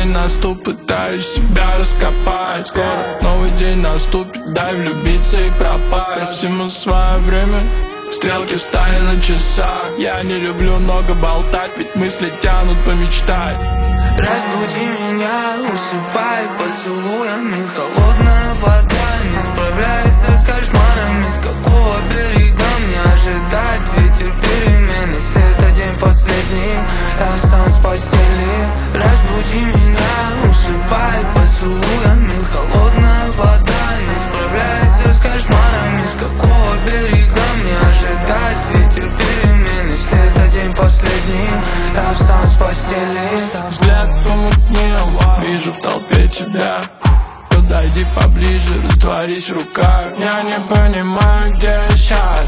день наступит, пытаюсь себя раскопать. Скоро новый день наступит, дай влюбиться и пропасть. Всему свое время, стрелки встали на часах. Я не люблю много болтать, ведь мысли тянут помечтать. Разбуди меня, усыпай поцелуями. Холодная вода не справляется с кошмарами. С какого берега мне ожидать ветер перемен? Если это день последний, я останусь в постели. Разбуди меня, усыпай поцелуями. Холодная вода не справляется с кошмарами. С какого берега мне ожидать ветер перемен? Если это день последний, я останусь в постели. Взгляд помутнел, вижу в толпе тебя. Подойди поближе, растворись в руках. Я не понимаю, где я сейчас.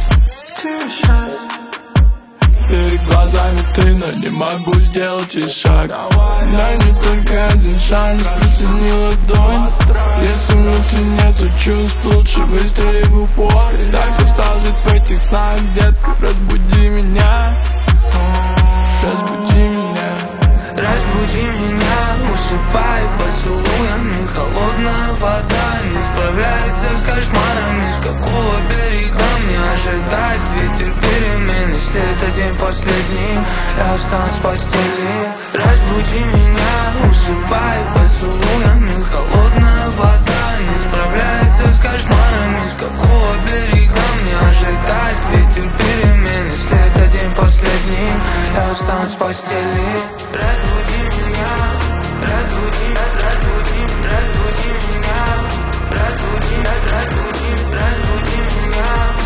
Перед глазами ты, но не могу сделать и шаг. Дай мне только один шанс, протяни ладонь. Если внутри нету чувств, лучше выстрели в упор. Так устал жить в этих снах, детка, разбуди меня. Разбуди меня. Разбуди меня, усыпай поцелуями. Холодная вода не справляется с кошмарами. С какого берега мне ожидать ветер перемен? Если это день последний, я останусь в постели. Разбуди меня, усыпай поцелуями. Холодная вода не справляется с кошмарами. С какого берега мне ожидать ветер перемен? Если это день последний, я останусь в постели. Разбуди меня, разбуди меня, разбуди меня, разбуди меня.